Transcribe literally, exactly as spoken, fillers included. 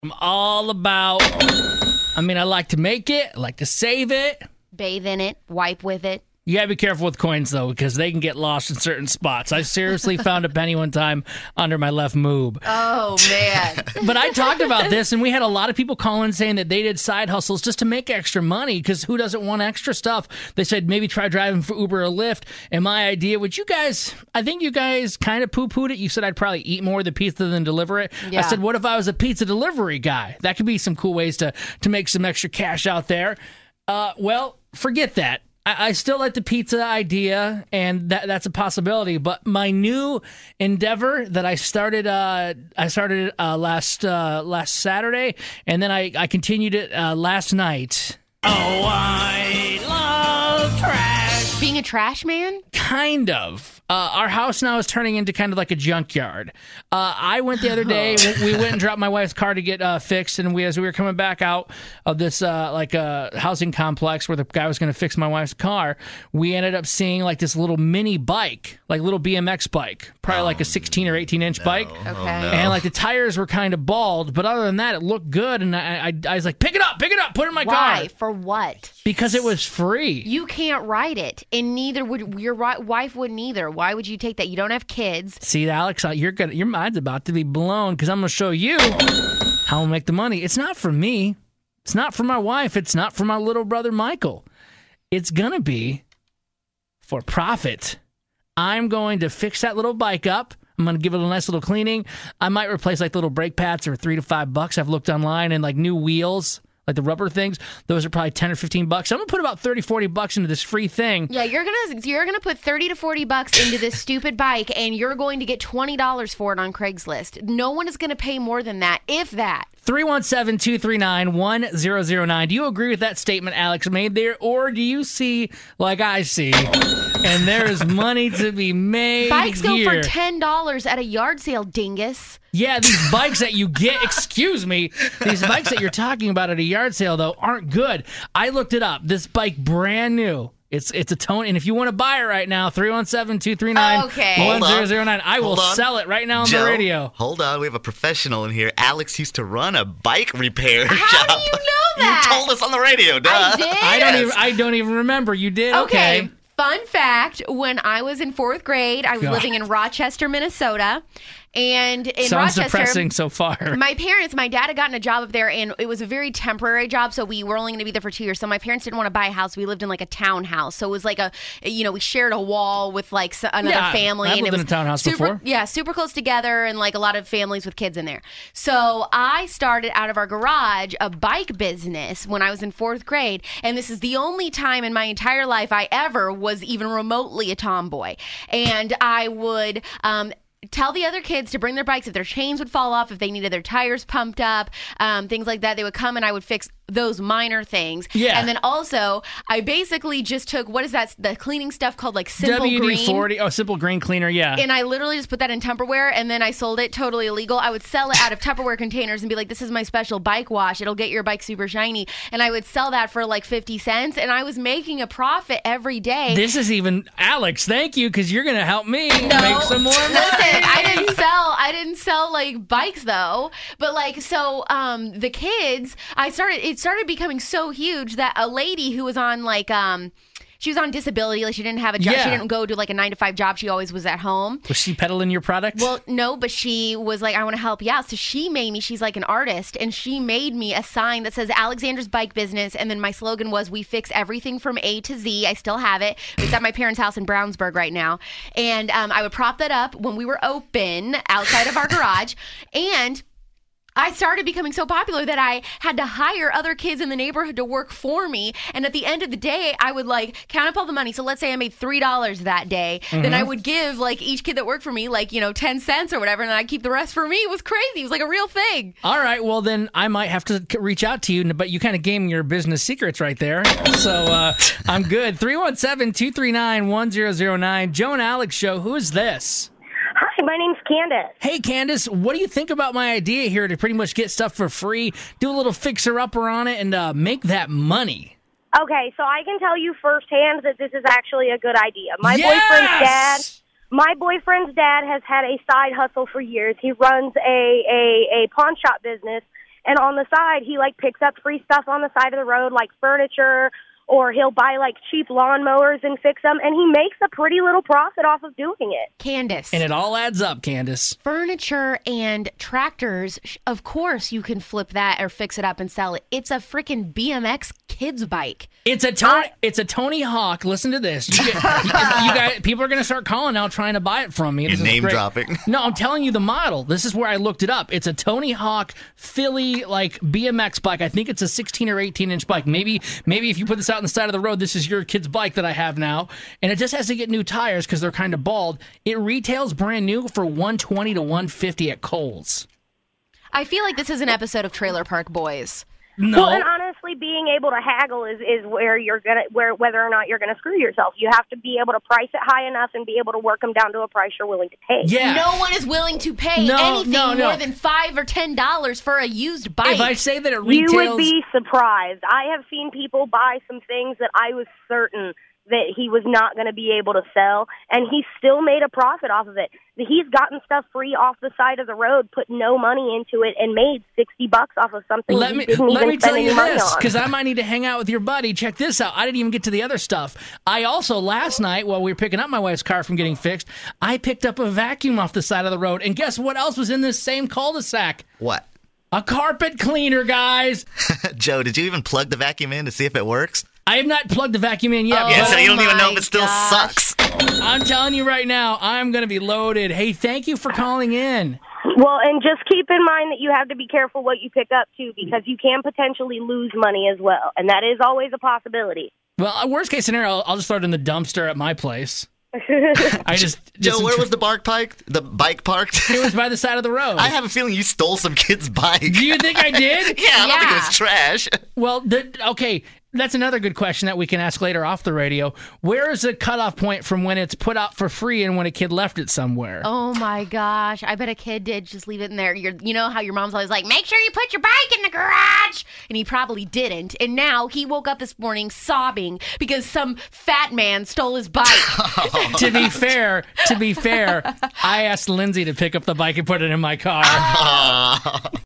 I'm all about, I mean, I like to make it, I like to save it. Bathe in it, wipe with it. You gotta be careful with coins, though, because they can get lost in certain spots. I seriously found a penny one time under my left moob. Oh, man. But I talked about this, and we had a lot of people call in saying that they did side hustles just to make extra money, because who doesn't want extra stuff? They said maybe try driving for Uber or Lyft. And my idea, which you guys, I think you guys kind of poo-pooed it. You said I'd probably eat more of the pizza than deliver it. Yeah. I said, what if I was a pizza delivery guy? That could be some cool ways to, to make some extra cash out there. Uh, well, forget that. I still like the pizza idea, and that that's a possibility. But my new endeavor that I started, uh, I started uh, last uh, last Saturday, and then I, I continued it uh, last night. Oh, I love trash. Being a trash man? Kind of. Uh, our house now is turning into kind of like a junkyard. Uh, I went the other day. we, we went and dropped my wife's car to get uh, fixed, and we, as we were coming back out of this uh, like uh, housing complex where the guy was going to fix my wife's car, we ended up seeing like this little mini bike, like little B M X bike, probably oh, like a sixteen or eighteen inch no. bike. Okay. Oh, no. And like the tires were kind of bald, but other than that, it looked good. And I, I, I was like, pick it up, pick it up, put it in my Why? car. For what? Because it was free. You can't ride it, and neither would your wi- wife wouldn't either. Why would you take that? You don't have kids. See, Alex, you're gonna, your mind's about to be blown because I'm going to show you how I'll make the money. It's not for me. It's not for my wife. It's not for my little brother, Michael. It's going to be for profit. I'm going to fix that little bike up. I'm going to give it a nice little cleaning. I might replace like little brake pads for three to five bucks. I've looked online, and like new wheels, like the rubber things, those are probably ten or fifteen bucks. So I'm going to put about thirty, forty bucks into this free thing. Yeah, you're going to you're going to put thirty to forty bucks into this stupid bike, and you're going to get twenty dollars for it on Craigslist. No one is going to pay more than that, if that. three one seven, two three nine, one zero zero nine. Do you agree with that statement Alex made there, or do you see like I see, and there is money to be made Bikes here? go for ten dollars at a yard sale, dingus. Yeah, these bikes that you get, excuse me, these bikes that you're talking about at a yard sale, though, aren't good. I looked it up. This bike, brand new. It's it's a tone, and if you want to buy it right now, three one seven, two three nine, one zero zero nine. I will sell it right now on Joe, the radio. Hold on, we have a professional in here. Alex used to run a bike repair How shop. How do you know that? You told us on the radio, duh. I did? I don't even I don't even remember. You did? Okay. Okay. Fun fact, when I was in fourth grade, I was God. living in Rochester, Minnesota. And in Sounds Rochester, depressing so far. My parents, my dad had gotten a job up there, and it was a very temporary job, so we were only going to be there for two years. So my parents didn't want to buy a house. We lived in like a townhouse. So it was like a, you know, we shared a wall with like another Yeah, family. I've and lived it was in a townhouse super, before. Yeah, super close together, and like a lot of families with kids in there. So I started out of our garage a bike business when I was in fourth grade, and this is the only time in my entire life I ever was even remotely a tomboy. And I would... um tell the other kids to bring their bikes if their chains would fall off, if they needed their tires pumped up, um, things like that. They would come and I would fix those minor things. Yeah. And then also, I basically just took, what is that, the cleaning stuff called like Simple W D Green? forty, oh, Simple Green Cleaner, yeah. And I literally just put that in Tupperware, and then I sold it totally illegal. I would sell it out of Tupperware containers and be like, this is my special bike wash. It'll get your bike super shiny. And I would sell that for like fifty cents, and I was making a profit every day. This is even, Alex, thank you, because you're going to help me No. make some more money. Listen, I didn't sell, I didn't sell like bikes though. But like, so um, the kids, I started, it started becoming so huge that a lady who was on like, um, she was on disability, like she didn't have a job. Yeah. She didn't go to like a nine to five job. She always was at home. Was she peddling your product? Well, no, but she was like, I want to help you out. So she made me, she's like an artist, and she made me a sign that says Alexander's Bike Business. And then my slogan was, we fix everything from A to Z. I still have it. It's at my parents' house in Brownsburg right now. And um, I would prop that up when we were open outside of our garage. And I started becoming so popular that I had to hire other kids in the neighborhood to work for me. And at the end of the day, I would like count up all the money. So let's say I made three dollars that day. Mm-hmm. Then I would give like each kid that worked for me like, you know, ten cents or whatever. And then I'd keep the rest for me. It was crazy. It was like a real thing. All right. Well, then I might have to reach out to you, but you kind of gave me your business secrets right there. So uh, I'm good. three one seven, two three nine, one zero zero nine. Joe and Alex Show. Who is this? Hi, my name's Candace. Hey, Candace, what do you think about my idea here to pretty much get stuff for free, do a little fixer-upper on it, and uh, make that money? Okay, so I can tell you firsthand that this is actually a good idea. My Yes! boyfriend's dad, my boyfriend's dad has had a side hustle for years. He runs a, a, a pawn shop business, And on the side, he like picks up free stuff on the side of the road, like furniture, or he'll buy like cheap lawnmowers and fix them, and he makes a pretty little profit off of doing it. Candace. And it all adds up, Candace. Furniture and tractors, sh- of course you can flip that or fix it up and sell it. It's a freaking B M X kids bike. It's a Tony. It's a Tony Hawk. Listen to this. You, get, you, you guys, people are going to start calling now, trying to buy it from me. You're This is name great. dropping. No, I'm telling you the model. This is where I looked it up. It's a Tony Hawk Philly like B M X bike. I think it's a sixteen or eighteen inch bike. Maybe, maybe if you put this out on the side of the road, this is your kid's bike that I have now, and it just has to get new tires because they're kind of bald. It retails brand new for one twenty to one fifty at Kohl's. I feel like this is an episode of Trailer Park Boys. No. Well, and honestly, being able to haggle is, is where you're gonna where whether or not you're gonna screw yourself. You have to be able to price it high enough and be able to work them down to a price you're willing to pay. Yeah. No one is willing to pay No, anything no, no. more than five or ten dollars for a used bike. If I say that it retails, You would be surprised. I have seen people buy some things that I was certain that he was not going to be able to sell, and he still made a profit off of it. He's gotten stuff free off the side of the road, put no money into it, and made sixty bucks off of something let he me didn't let even me tell spend you any money this, on. because I might need to hang out with your buddy. Check this out. I didn't even get to the other stuff. I also last night while we were picking up my wife's car from getting fixed, I picked up a vacuum off the side of the road, and guess what else was in this same cul-de-sac? What? A carpet cleaner, guys. Joe, did you even plug the vacuum in to see if it works? I have not plugged the vacuum in yet. Oh. Yeah, but so you don't even know if my it still gosh. sucks. I'm telling you right now, I'm going to be loaded. Hey, thank you for calling in. Well, and just keep in mind that you have to be careful what you pick up, too, because you can potentially lose money as well, and that is always a possibility. Well, worst case scenario, I'll just throw it in the dumpster at my place. I just, just Joe, where was the bike parked? The bike parked? It was by the side of the road. I have a feeling you stole some kid's bike. Do you think I did? Yeah, I don't think it Yeah. was trash. Well, the, okay, that's another good question that we can ask later off the radio. Where is the cutoff point from when it's put out for free and when a kid left it somewhere? Oh my gosh! I bet a kid did just leave it in there. You're, you know how your mom's always like, "Make sure you put your bike in the garage," and he probably didn't. And now he woke up this morning sobbing because some fat man stole his bike. To be fair, to be fair, I asked Lindsay to pick up the bike and put it in my car.